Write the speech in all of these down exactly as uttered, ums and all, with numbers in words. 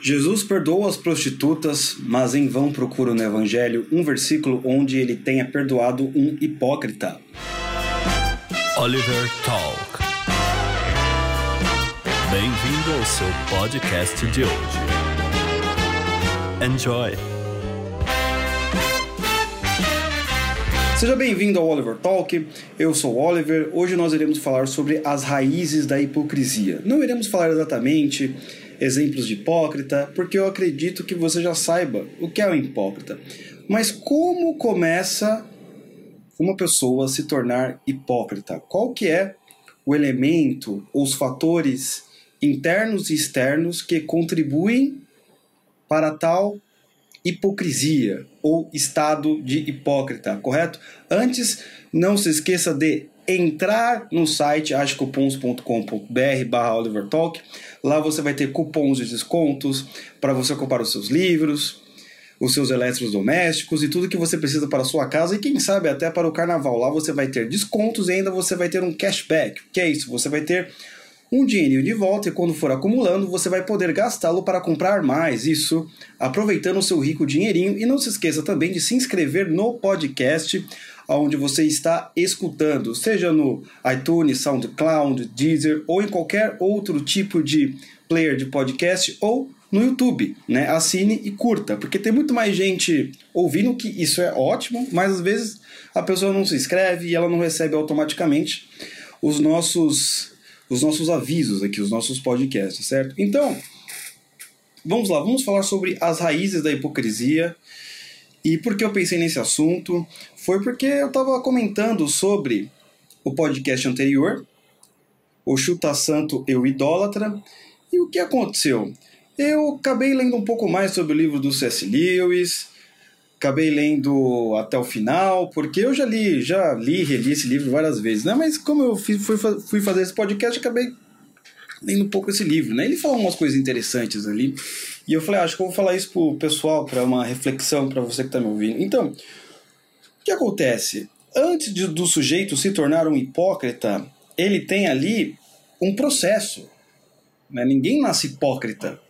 Jesus perdoou as prostitutas, mas em vão procura no Evangelho um versículo onde ele tenha perdoado um hipócrita. Oliver Talk. Bem-vindo ao seu podcast de hoje. Enjoy! Seja bem-vindo ao Oliver Talk, eu sou o Oliver. Hoje nós iremos falar sobre as raízes da hipocrisia. Não iremos falar exatamente exemplos de hipócrita, porque eu acredito que você já saiba o que é um hipócrita. Mas como começa uma pessoa a se tornar hipócrita? Qual que é o elemento, os fatores internos e externos que contribuem para tal hipocrisia ou estado de hipócrita, correto? Antes, não se esqueça de entrar no site agecupons ponto com ponto br barra Oliver Talk. Lá você vai ter cupons de descontos para você comprar os seus livros, os seus eletrodomésticos e tudo que você precisa para a sua casa e quem sabe até para o carnaval. Lá você vai ter descontos e ainda você vai ter um cashback. Que é isso? Você vai ter um dinheirinho de volta e quando for acumulando você vai poder gastá-lo para comprar mais. Isso aproveitando o seu rico dinheirinho. E não se esqueça também de se inscrever no podcast onde você está escutando, seja no iTunes, SoundCloud, Deezer ou em qualquer outro tipo de player de podcast ou no YouTube, né? Assine e curta, porque tem muito mais gente ouvindo, que isso é ótimo, mas às vezes a pessoa não se inscreve e ela não recebe automaticamente os nossos, os nossos avisos aqui, os nossos podcasts, certo? Então, vamos lá, vamos falar sobre as raízes da hipocrisia. E por que eu pensei nesse assunto? Foi porque eu estava comentando sobre o podcast anterior, o Chuta Santo Eu Idólatra, e o que aconteceu? Eu acabei lendo um pouco mais sobre o livro do C S Lewis, acabei lendo até o final, porque eu já li, já li e reli esse livro várias vezes, né? Mas como eu fui, fui fazer esse podcast, acabei lendo um pouco esse livro, né? Ele fala umas coisas interessantes ali, e eu falei, ah, acho que eu vou falar isso pro pessoal, para uma reflexão para você que está me ouvindo. Então, o que acontece? Antes de, do sujeito se tornar um hipócrita, ele tem ali um processo, né? Ninguém nasce hipócrita.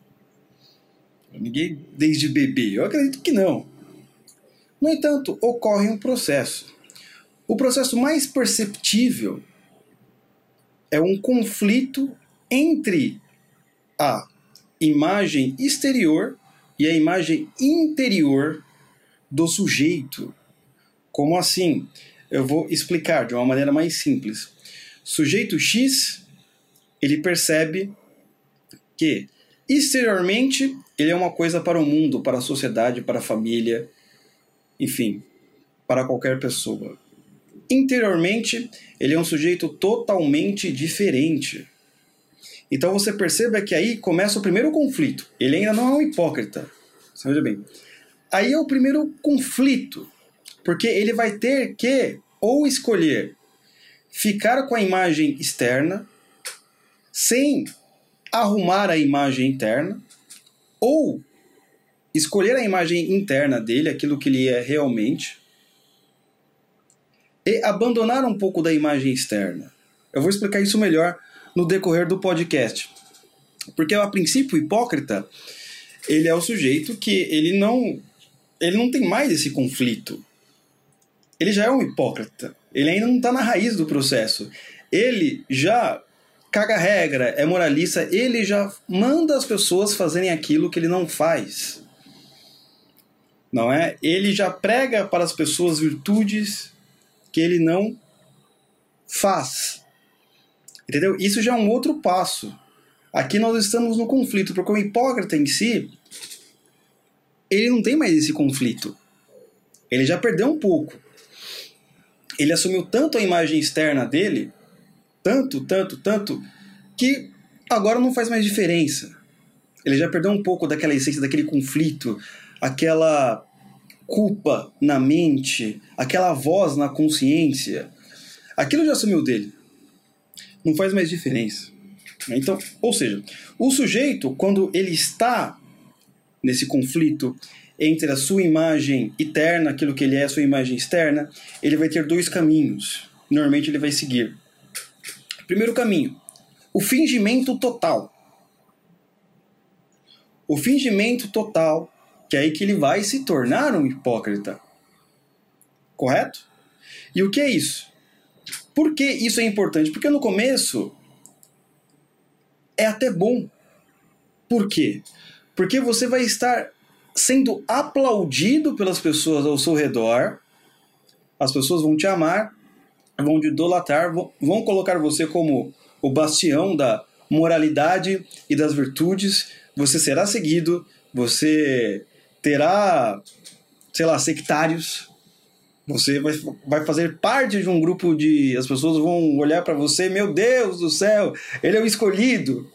Ninguém desde bebê. Eu acredito que não. No entanto, ocorre um processo. O processo mais perceptível é um conflito entre a imagem exterior e a imagem interior do sujeito. Como assim? Eu vou explicar de uma maneira mais simples. Sujeito X, ele percebe que exteriormente ele é uma coisa para o mundo, para a sociedade, para a família, enfim, para qualquer pessoa. Interiormente, ele é um sujeito totalmente diferente. Então você perceba que aí começa o primeiro conflito. Ele ainda não é um hipócrita. Você veja bem. Aí é o primeiro conflito. Porque ele vai ter que ou escolher ficar com a imagem externa sem arrumar a imagem interna, ou escolher a imagem interna dele, aquilo que ele é realmente, e abandonar um pouco da imagem externa. Eu vou explicar isso melhor no decorrer do podcast. Porque, a princípio, o hipócrita, ele é o sujeito que ele não, ele não tem mais esse conflito. Ele já é um hipócrita. Ele ainda não está na raiz do processo. Ele já caga regra, é moralista, ele já manda as pessoas fazerem aquilo que ele não faz. Não é? Ele já prega para as pessoas virtudes que ele não faz. Entendeu? Isso já é um outro passo. Aqui nós estamos no conflito, porque o hipócrita em si, ele não tem mais esse conflito. Ele já perdeu um pouco. Ele assumiu tanto a imagem externa dele, tanto, tanto, tanto, que agora não faz mais diferença. Ele já perdeu um pouco daquela essência, daquele conflito, aquela culpa na mente, aquela voz na consciência. Aquilo já sumiu dele. Não faz mais diferença. Então, ou seja, o sujeito, quando ele está nesse conflito entre a sua imagem interna, aquilo que ele é, a sua imagem externa, ele vai ter dois caminhos. Normalmente ele vai seguir. Primeiro caminho, o fingimento total. o fingimento total, que é aí que ele vai se tornar um hipócrita. Correto? E o que é isso? Por que isso é importante? Porque no começo é até bom. Por quê? Porque você vai estar sendo aplaudido pelas pessoas ao seu redor, as pessoas vão te amar, vão te idolatrar, vão colocar você como o bastião da moralidade e das virtudes, você será seguido, você terá, sei lá, sectários, você vai, vai fazer parte de um grupo de... as pessoas vão olhar para você, meu Deus do céu, ele é o escolhido.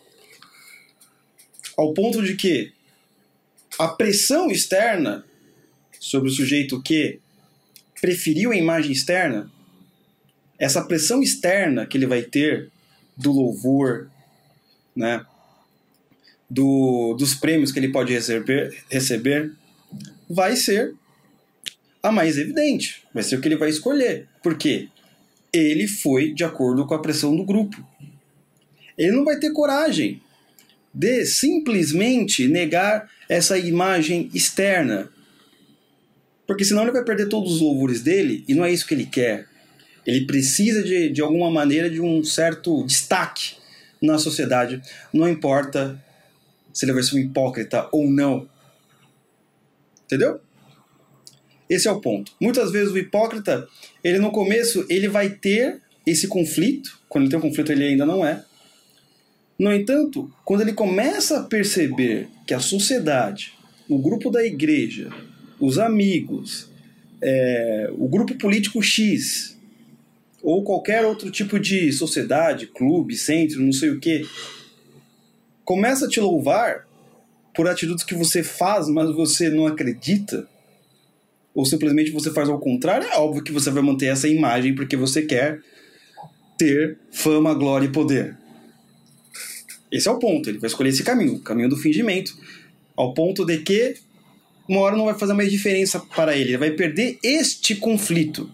Ao ponto de que a pressão externa sobre o sujeito que preferiu a imagem externa, essa pressão externa que ele vai ter do louvor, né, do, dos prêmios que ele pode receber, receber, vai ser a mais evidente, vai ser o que ele vai escolher. Por quê? Ele foi de acordo com a pressão do grupo. Ele não vai ter coragem de simplesmente negar essa imagem externa, porque senão ele vai perder todos os louvores dele, e não é isso que ele quer. Ele precisa de, de alguma maneira de um certo destaque na sociedade, não importa se ele vai ser um hipócrita ou não. Entendeu? Esse é o ponto. Muitas vezes o hipócrita, ele no começo, ele vai ter esse conflito, quando ele tem um conflito ele ainda não é. No entanto, quando ele começa a perceber que a sociedade, o grupo da igreja, os amigos, é, o grupo político X, ou qualquer outro tipo de sociedade, clube, centro, não sei o que, começa a te louvar por atitudes que você faz, mas você não acredita, ou simplesmente você faz ao contrário, é óbvio que você vai manter essa imagem porque você quer ter fama, glória e poder. Esse é o ponto, ele vai escolher esse caminho, o caminho do fingimento, ao ponto de que uma hora não vai fazer mais diferença para ele, ele vai perder este conflito.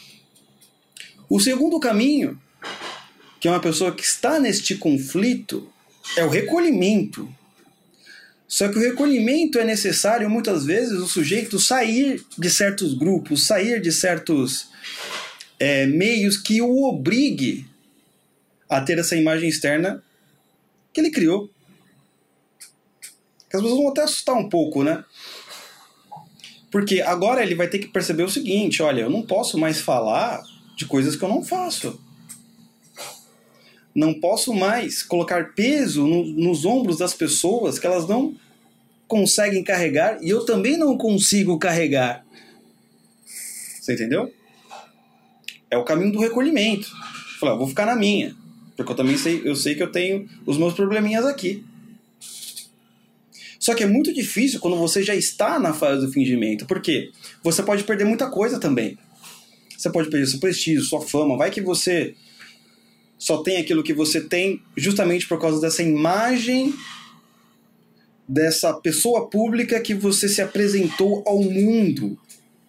O segundo caminho, que é uma pessoa que está neste conflito, é o recolhimento. Só que o recolhimento é necessário, muitas vezes, o sujeito sair de certos grupos, sair de certos é, meios que o obrigue a ter essa imagem externa que ele criou. As pessoas vão até assustar um pouco, né? Porque agora ele vai ter que perceber o seguinte, olha, eu não posso mais falar de coisas que eu não faço. Não posso mais colocar peso no, nos ombros das pessoas que elas não conseguem carregar e eu também não consigo carregar. Você entendeu? É o caminho do recolhimento. Falar, eu vou ficar na minha, porque eu também sei, eu sei que eu tenho os meus probleminhas aqui. Só que é muito difícil quando você já está na fase do fingimento. Por quê? Você pode perder muita coisa também. Você pode perder seu prestígio, sua fama. Vai que você só tem aquilo que você tem justamente por causa dessa imagem, dessa pessoa pública que você se apresentou ao mundo.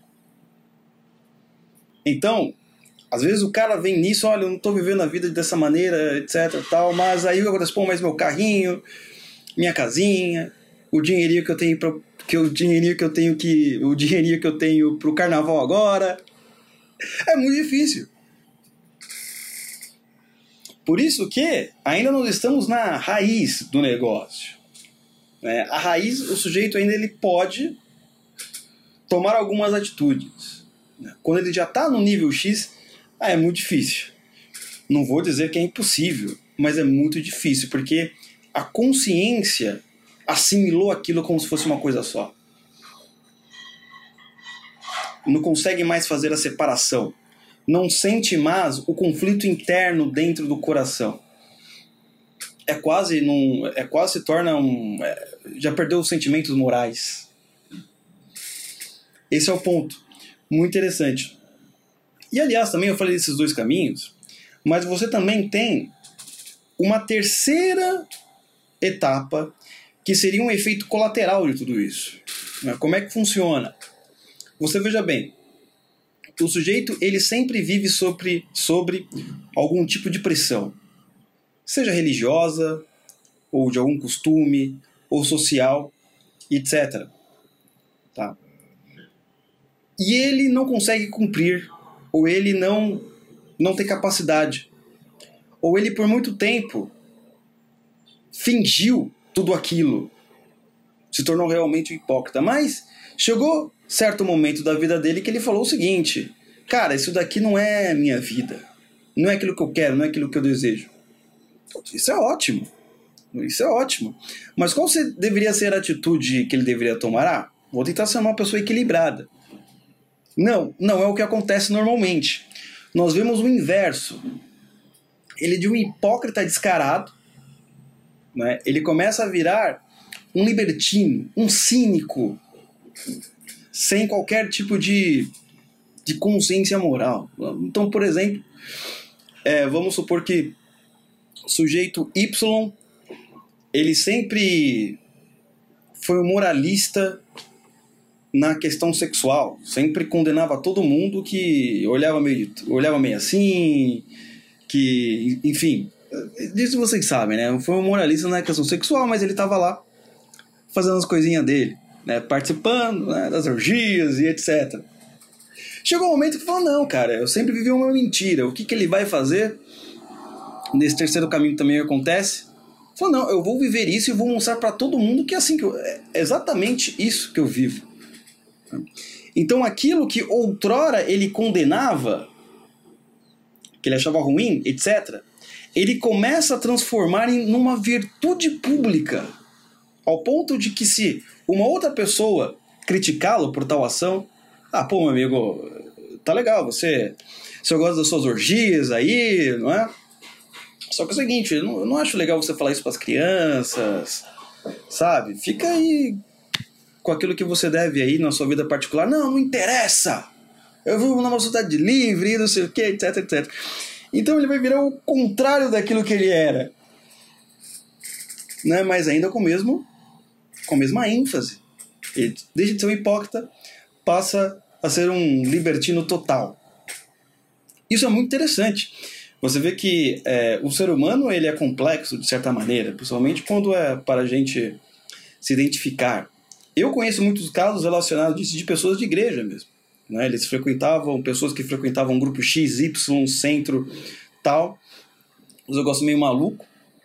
Então, às vezes o cara vem nisso, olha, eu não estou vivendo a vida dessa maneira, etc, tal, mas aí eu respondo mais meu carrinho, minha casinha, o dinheirinho que eu tenho para que o dinheirinho que eu tenho que o dinheirinho que eu tenho pro carnaval agora. É muito difícil. Por isso que ainda não estamos na raiz do negócio. Né? A raiz, o sujeito ainda ele pode tomar algumas atitudes. Né? Quando ele já está no nível X, ah, é muito difícil. Não vou dizer que é impossível, mas é muito difícil, porque a consciência assimilou aquilo como se fosse uma coisa só. Não consegue mais fazer a separação. Não sente mais o conflito interno dentro do coração. É quase, num, é quase se torna um... É, já perdeu os sentimentos morais. Esse é o ponto. Muito interessante. E, aliás, também eu falei desses dois caminhos, mas você também tem uma terceira etapa que seria um efeito colateral de tudo isso. Como é que funciona? Você veja bem, o sujeito ele sempre vive sobre, sobre algum tipo de pressão, seja religiosa, ou de algum costume, ou social. etcétera. Tá? E ele não consegue cumprir, ou ele não, não tem capacidade, ou ele por muito tempo fingiu tudo aquilo, se tornou realmente um hipócrita. Mas chegou certo momento da vida dele que ele falou o seguinte: cara, isso daqui não é minha vida, não é aquilo que eu quero, não é aquilo que eu desejo. Isso é ótimo, isso é ótimo. Mas qual deveria ser a atitude que ele deveria tomar? Ah, vou tentar ser uma pessoa equilibrada. Não, não é o que acontece normalmente. Nós vemos o inverso. Ele é de um hipócrita descarado, né? Ele começa a virar um libertino, um cínico, sem qualquer tipo de, de consciência moral. Então, por exemplo, é, vamos supor que o sujeito Y, ele sempre foi um moralista na questão sexual, sempre condenava todo mundo que olhava meio, olhava meio assim, que, enfim, disso vocês sabem, né? Foi um moralista na questão sexual, mas ele estava lá fazendo as coisinhas dele, né? Participando, né, das orgias e etcétera. Chegou um momento que falou: não, cara, eu sempre vivi uma mentira, o que, que ele vai fazer? Nesse terceiro caminho também acontece. Falou: não, eu vou viver isso e vou mostrar para todo mundo que é assim que eu, é exatamente isso que eu vivo. Então aquilo que outrora ele condenava, que ele achava ruim, etcétera, ele começa a transformar em uma virtude pública, ao ponto de que se uma outra pessoa criticá-lo por tal ação, ah, pô, meu amigo, tá legal, você, você gosta das suas orgias aí, não é? Só que é o seguinte, eu não, eu não acho legal você falar isso para as crianças, sabe? Fica aí com aquilo que você deve aí na sua vida particular. Não, não interessa. Eu vivo numa sociedade livre, não sei o que, etc, etcétera. Então ele vai virar o contrário daquilo que ele era, né? Mas ainda com, o mesmo, com a mesma ênfase. Ele deixa de ser um hipócrita, passa a ser um libertino total. Isso é muito interessante. Você vê que é, o ser humano ele é complexo de certa maneira, principalmente quando é para a gente se identificar. Eu conheço muitos casos relacionados disso de pessoas de igreja mesmo, né? Eles frequentavam, pessoas que frequentavam um grupo X, Y, centro, tal. Os negócios meio maluco.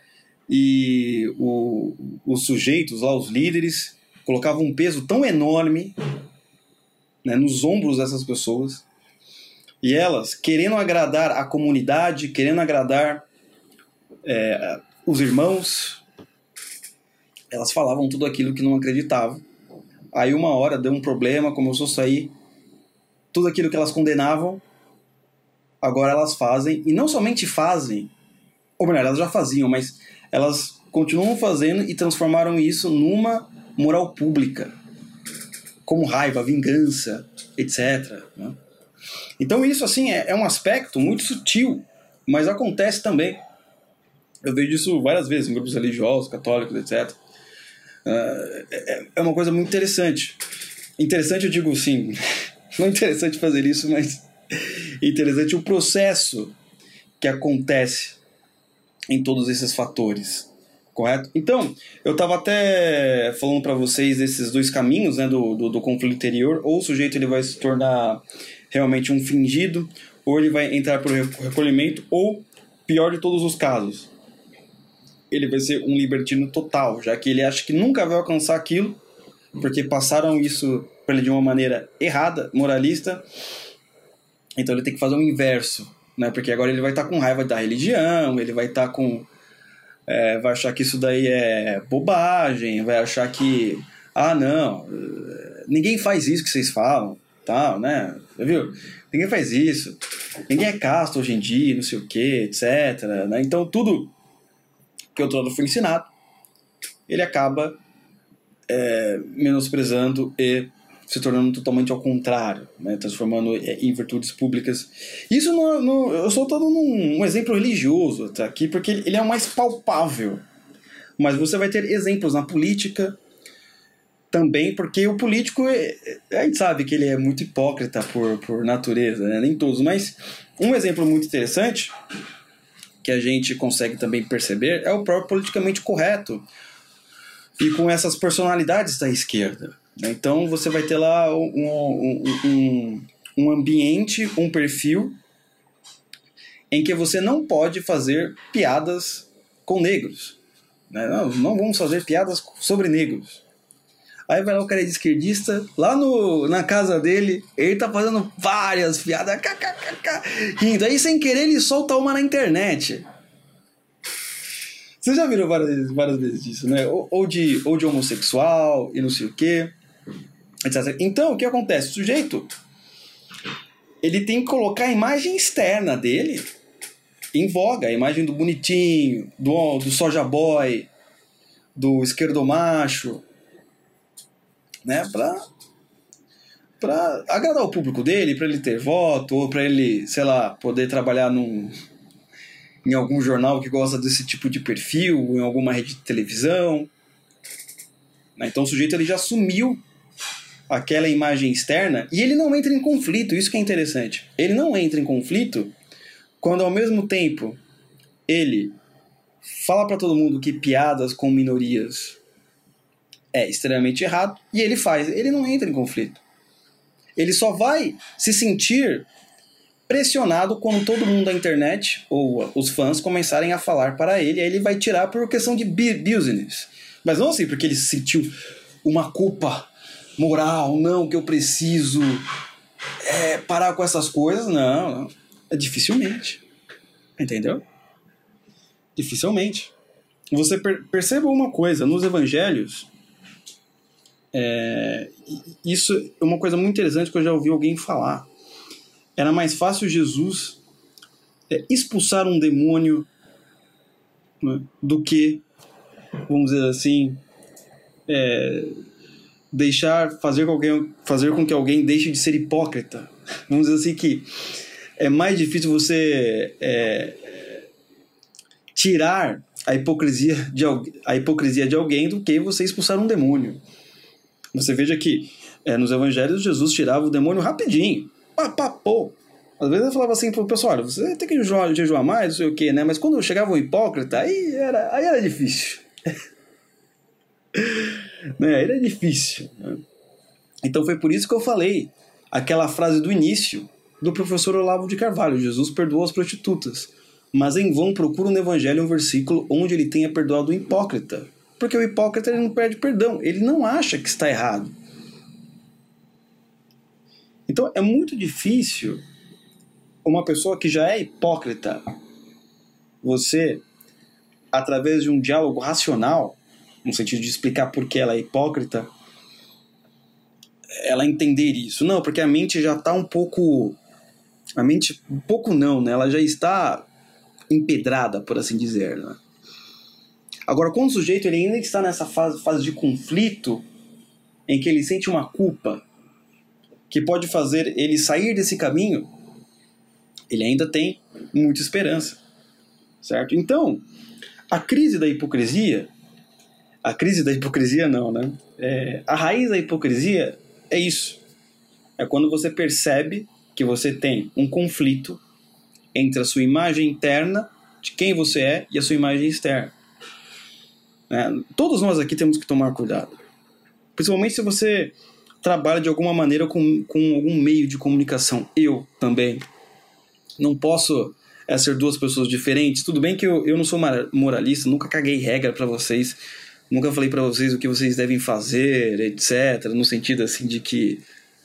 E o, os sujeitos lá, os líderes, colocavam um peso tão enorme, né, nos ombros dessas pessoas. E elas, querendo agradar a comunidade, querendo agradar é, os irmãos, elas falavam tudo aquilo que não acreditavam. Aí uma hora deu um problema, começou a sair tudo aquilo que elas condenavam, agora elas fazem, e não somente fazem, ou melhor, elas já faziam, mas elas continuam fazendo e transformaram isso numa moral pública, como raiva, vingança, etcétera, né? Então isso assim é, é um aspecto muito sutil, mas acontece também. Eu vejo isso várias vezes em grupos religiosos, católicos, etcétera. Uh, é, é uma coisa muito interessante. Interessante eu digo assim, não é interessante fazer isso, mas interessante o processo que acontece em todos esses fatores, correto? Então, eu estava até falando para vocês esses dois caminhos, né, do, do, do conflito interior. Ou o sujeito ele vai se tornar realmente um fingido, ou ele vai entrar para o recolhimento, ou, pior de todos os casos, ele vai ser um libertino total, já que ele acha que nunca vai alcançar aquilo, porque passaram isso para ele de uma maneira errada, moralista. Então ele tem que fazer o inverso, né? Porque agora ele vai estar com raiva da religião, ele vai estar com... É, vai achar que isso daí é bobagem, vai achar que... Ah, não, ninguém faz isso que vocês falam, tal, né? Você viu? Ninguém faz isso. Ninguém é casto hoje em dia, não sei o que, etcétera, né? Então tudo que o outro foi ensinado, ele acaba é, menosprezando e se tornando totalmente ao contrário, né? Transformando em virtudes públicas. Isso não, não, eu só estou dando um, um exemplo religioso tá, aqui, porque ele é o mais palpável. Mas você vai ter exemplos na política também, porque o político, a gente sabe que ele é muito hipócrita por, por natureza, né? Nem todos, mas um exemplo muito interessante que a gente consegue também perceber é o próprio politicamente correto. e com essas personalidades da esquerda. Então você vai ter lá um, um, um, um ambiente, um perfil em que você não pode fazer piadas com negros. Né? Não, não vamos fazer piadas sobre negros. Aí vai lá o cara de esquerdista, lá no, na casa dele, ele tá fazendo várias piadas, kkkk, rindo. Aí sem querer ele solta uma na internet. Vocês já viram várias, várias vezes disso, né? Ou, ou, de, ou de homossexual e não sei o quê, etcétera. Então, o que acontece? O sujeito, ele tem que colocar a imagem externa dele em voga. A imagem do bonitinho, do, do soja boy, do esquerdomacho, né? Pra, pra agradar o público dele, pra ele ter voto, ou pra ele, sei lá, poder trabalhar num... em algum jornal que gosta desse tipo de perfil, em alguma rede de televisão. Então o sujeito ele já assumiu aquela imagem externa e ele não entra em conflito, isso que é interessante. Ele não entra em conflito quando ao mesmo tempo ele fala para todo mundo que piadas com minorias é extremamente errado e ele faz, ele não entra em conflito. Ele só vai se sentir pressionado quando todo mundo da internet ou os fãs começarem a falar para ele, aí ele vai tirar por questão de business. Mas não assim, porque ele sentiu uma culpa moral, não, que eu preciso é, parar com essas coisas, não, não. É dificilmente. Entendeu? Dificilmente. Você per- perceba uma coisa, nos evangelhos, é, isso é uma coisa muito interessante que eu já ouvi alguém falar. Era mais fácil Jesus é, expulsar um demônio, né, do que, vamos dizer assim, é, deixar, fazer com, alguém, fazer com que alguém deixe de ser hipócrita. Vamos dizer assim que é mais difícil você é, tirar a hipocrisia, de, a hipocrisia de alguém do que você expulsar um demônio. Você veja que é, nos evangelhos Jesus tirava o demônio rapidinho. Papapô. Às vezes eu falava assim pro pessoal, olha, você tem que jejuar, jejuar mais, não sei o quê, né? Mas quando chegava um hipócrita, aí era, aí era difícil. Né? Aí era difícil. Né? Então foi por isso que eu falei aquela frase do início do professor Olavo de Carvalho: Jesus perdoou as prostitutas, mas em vão procura no evangelho um versículo onde ele tenha perdoado o hipócrita. Porque o hipócrita ele não perde perdão, ele não acha que está errado. Então é muito difícil uma pessoa que já é hipócrita, você, através de um diálogo racional, no sentido de explicar por que ela é hipócrita, ela entender isso. Não, porque a mente já está um pouco... A mente, um pouco não, né? Ela já está empedrada, por assim dizer. Né? Agora, quando o sujeito ele ainda está nessa fase, fase de conflito, em que ele sente uma culpa, que pode fazer ele sair desse caminho, ele ainda tem muita esperança. Certo? Então, a crise da hipocrisia... A crise da hipocrisia não, né? É, a raiz da hipocrisia é isso. É quando você percebe que você tem um conflito entre a sua imagem interna, de quem você é, e a sua imagem externa. É, todos nós aqui temos que tomar cuidado. Principalmente se você trabalha de alguma maneira com, com algum meio de comunicação. Eu também. Não posso é, ser duas pessoas diferentes. Tudo bem que eu, eu não sou moralista, nunca caguei regra para vocês. Nunca falei para vocês o que vocês devem fazer, etcétera. No sentido assim de que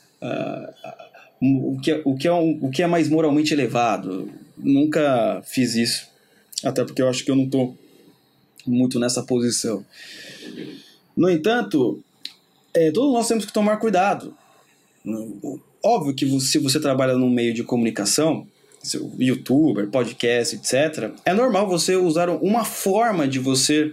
uh, o, que é, o, que é um, o que é mais moralmente elevado. Nunca fiz isso. Até porque eu acho que eu não estou muito nessa posição. No entanto, é, todos nós temos que tomar cuidado. Óbvio que você, se você trabalha num meio de comunicação, seu youtuber, podcast, etcétera, é normal você usar uma forma de você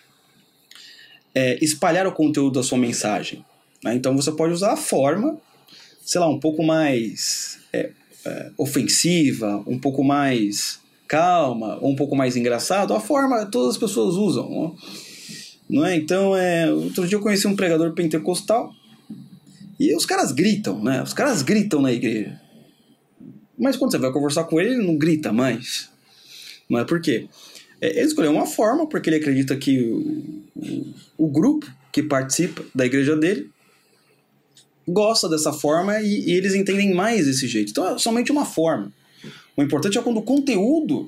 É, espalhar o conteúdo da sua mensagem. Né? Então você pode usar a forma, sei lá, um pouco mais é, é, ofensiva, um pouco mais calma, ou um pouco mais engraçado. A forma todas as pessoas usam. Não, não é? Então, é, outro dia eu conheci um pregador pentecostal e os caras gritam, né? Os caras gritam na igreja. Mas quando você vai conversar com ele, ele não grita mais. Não é por quê? É, ele escolheu uma forma porque ele acredita que o, o, o grupo que participa da igreja dele gosta dessa forma e, e eles entendem mais desse jeito. Então é somente uma forma. O importante é quando o conteúdo,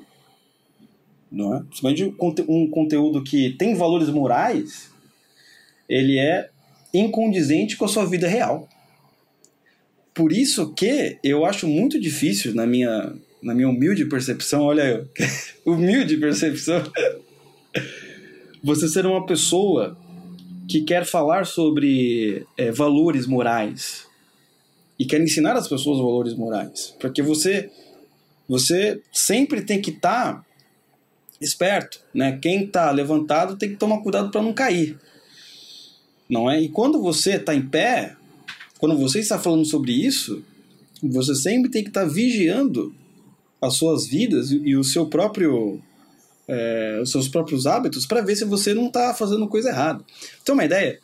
não é? Somente um conteúdo que tem valores morais, ele é incondizente com a sua vida real. Por isso que eu acho muito difícil, na minha, na minha humilde percepção, olha eu, humilde percepção, você ser uma pessoa que quer falar sobre é, valores morais e quer ensinar as pessoas valores morais. Porque você, você sempre tem que estar tá esperto, né? Quem está levantado tem que tomar cuidado para não cair. Não é? E quando você está em pé, quando você está falando sobre isso, você sempre tem que estar tá vigiando as suas vidas e, e o seu próprio, é, os seus próprios hábitos para ver se você não está fazendo coisa errada. Pra ter uma ideia,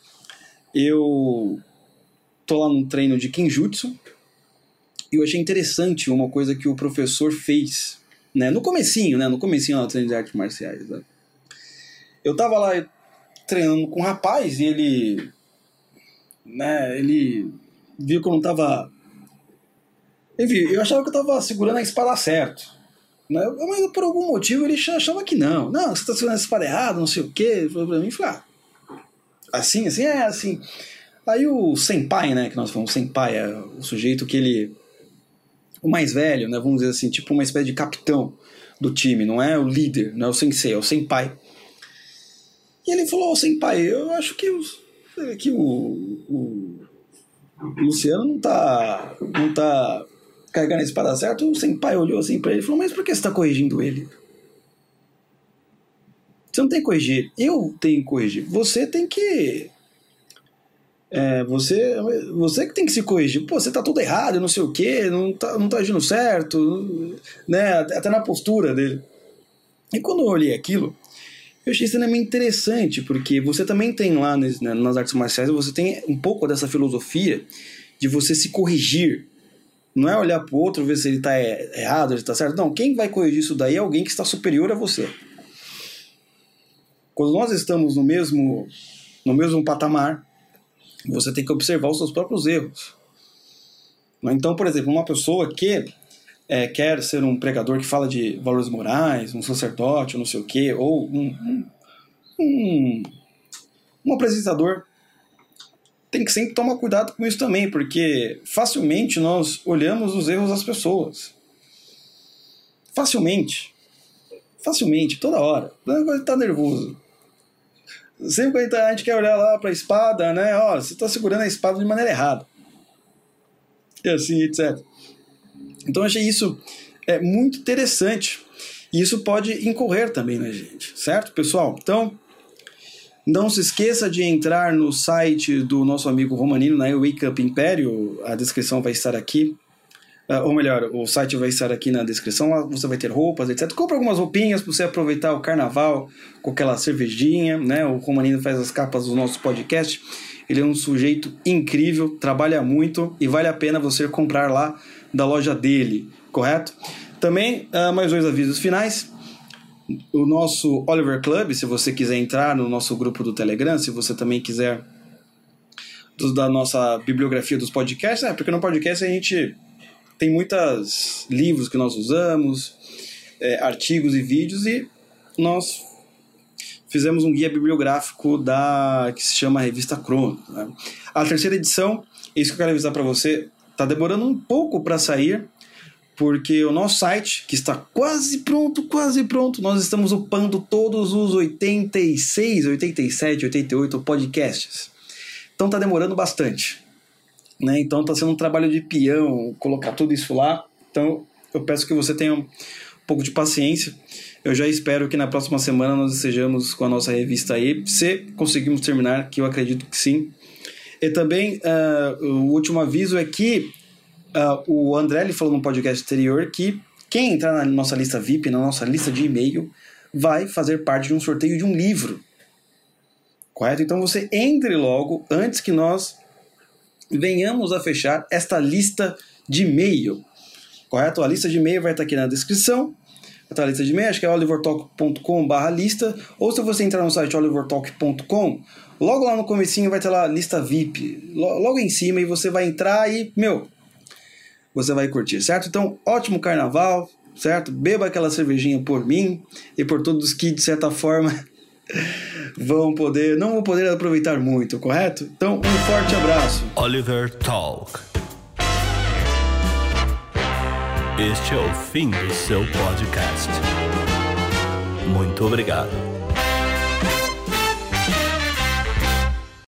eu tô lá num treino de Kenjutsu e eu achei interessante uma coisa que o professor fez, né? No comecinho, né? No comecinho do treino de artes marciais. Né? Eu tava lá treinando com um rapaz e ele, né? Ele viu que eu não tava... Enfim, eu achava que eu tava segurando a espada certo. Né? Mas por algum motivo ele achava que não. Não, você tá segurando a espada errado, não sei o quê. Ele falou pra mim, falei, ah, assim, assim, é assim. Aí o senpai, né, que nós falamos, senpai é o sujeito que ele... O mais velho, né, vamos dizer assim, tipo uma espécie de capitão do time, não é o líder, não é o sensei, é o senpai. E ele falou, oh, senpai, eu acho que, o, que o, o, o Luciano não tá, não tá carregando a espada certo. O senpai olhou assim pra ele e falou, mas por que você tá corrigindo ele? Você não tem que corrigir, eu tenho que corrigir. Você tem que... É, você, você que tem que se corrigir. Pô, você tá tudo errado, não sei o que, não tá, não tá agindo certo, né? Até na postura dele. E quando eu olhei aquilo, eu achei extremamente interessante, porque você também tem lá nas, né, nas artes marciais, você tem um pouco dessa filosofia de você se corrigir. Não é olhar pro outro, ver se ele tá errado, se ele tá certo. Não, quem vai corrigir isso daí é alguém que está superior a você. Quando nós estamos no mesmo, no mesmo patamar, você tem que observar os seus próprios erros. Então, por exemplo, uma pessoa que é, quer ser um pregador que fala de valores morais, um sacerdote, não sei o quê, ou um, um, um, um apresentador, tem que sempre tomar cuidado com isso também, porque facilmente nós olhamos os erros das pessoas. Facilmente. Facilmente, toda hora. Quando ele tá nervoso. Sempre quando a gente quer olhar lá para a espada, né? Ó, você está segurando a espada de maneira errada. E assim, etcétera. Então eu achei isso é, muito interessante. E isso pode incorrer também na gente, certo, pessoal? Então, não se esqueça de entrar no site do nosso amigo Romanino, na Wake Up Império. A descrição vai estar aqui. Uh, ou melhor, o site vai estar aqui na descrição, lá você vai ter roupas, etcétera. Compre algumas roupinhas para você aproveitar o carnaval com aquela cervejinha, né? O Romanino faz as capas do nosso podcast. Ele é um sujeito incrível, trabalha muito e vale a pena você comprar lá da loja dele, correto? Também, uh, mais dois avisos finais. O nosso Oliver Club, se você quiser entrar no nosso grupo do Telegram, se você também quiser da nossa bibliografia dos podcasts, é, porque no podcast a gente... Tem muitos livros que nós usamos, é, artigos e vídeos, e nós fizemos um guia bibliográfico da, que se chama Revista Cronos. Né? A terceira edição, isso que eu quero avisar para você, está demorando um pouco para sair, porque o nosso site, que está quase pronto, quase pronto, nós estamos upando todos os oitenta e seis, oitenta e sete, oitenta e oito podcasts. Então está demorando bastante. Né? Então está sendo um trabalho de peão colocar tudo isso lá. Então eu peço que você tenha um pouco de paciência. Eu já espero que na próxima semana nós estejamos com a nossa revista aí, se conseguimos terminar, que eu acredito que sim. E também uh, o último aviso é que uh, o André ele falou no podcast anterior que quem entrar na nossa lista V I P, na nossa lista de e-mail, vai fazer parte de um sorteio de um livro, correto? Então você entre logo antes que nós venhamos a fechar esta lista de e-mail, correto? A lista de e-mail vai estar aqui na descrição. a lista de e-mail, acho que é olivertalk ponto com barra lista, ou se você entrar no site olivertalk ponto com, logo lá no comecinho vai ter lá a lista V I P, logo em cima, e você vai entrar e, meu, você vai curtir, certo? Então, ótimo carnaval, certo? Beba aquela cervejinha por mim e por todos que, de certa forma, vão poder, não vão poder aproveitar muito, correto? Então, um forte abraço. Oliver Talk. Este é o fim do seu podcast. Muito obrigado.